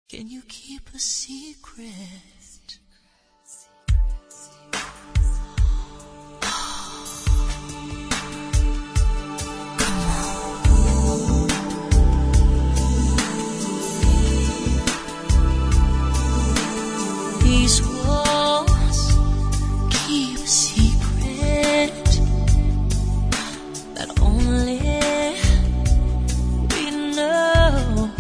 Can you keep a secret? These walls keep a secret that only we know.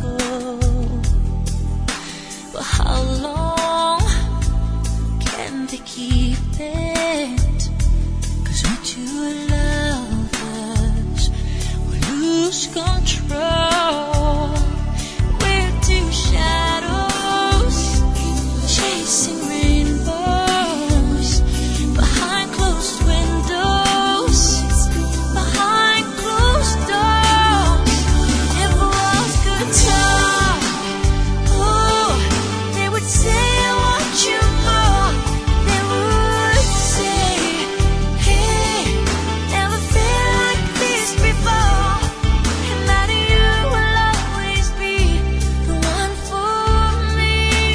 But how long can they keep it? 'Cause when two lovers will lose control, we're two shadows chasing rainbows behind closed windows, behind closed doors. If it was good time, oh, they would say I want you more. They would say, hey, never felt like this before, and that you will always be the one for me.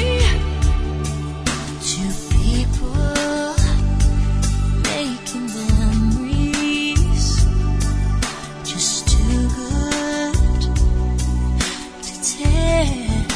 Two people making memories, just too good to tell.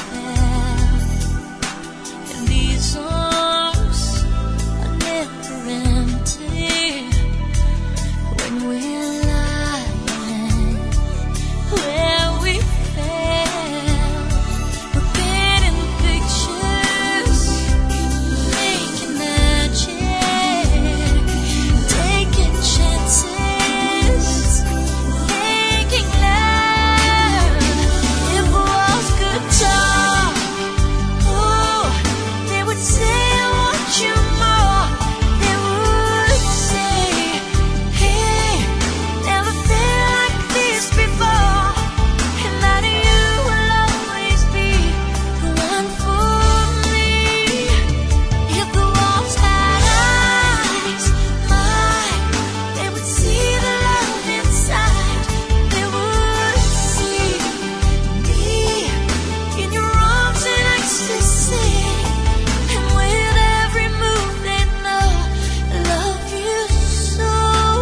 And these arms are never empty when we're lying where we fell. We're painting pictures, making magic, taking chances, making love. If it was good time, oh, they would say I want you more. They would say, hey, never felt like this before, and that you will always be the one for me. If the walls had eyes, they would see the love inside. They would see me in your arms in ecstasy, and with every move they know I love you so.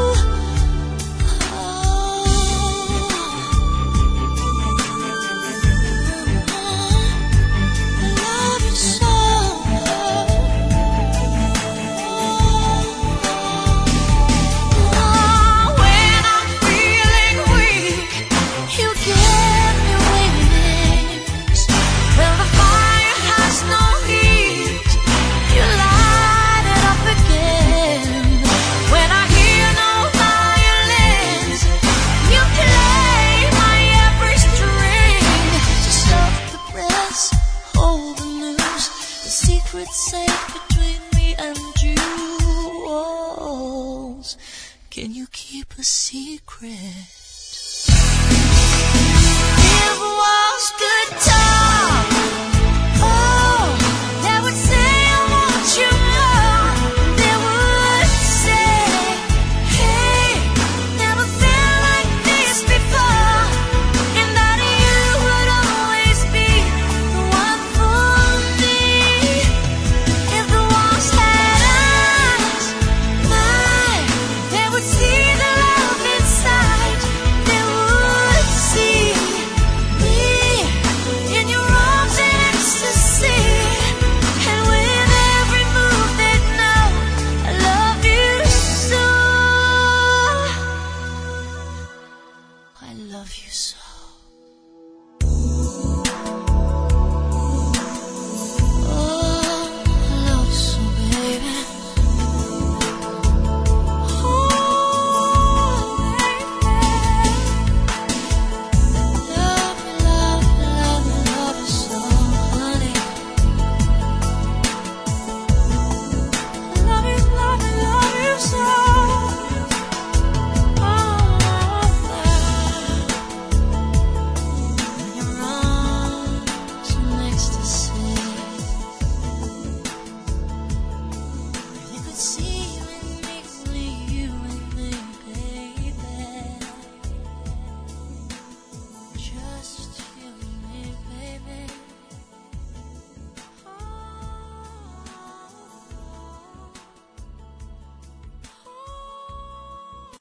I love you so. When I'm feeling weak, you give me wings. When the fire has no heat, you light it up again. When I hear no violins, you play my every string. So stop the press, hold the news. The secret's safe between me and you. Walls, can you keep a secret? It was good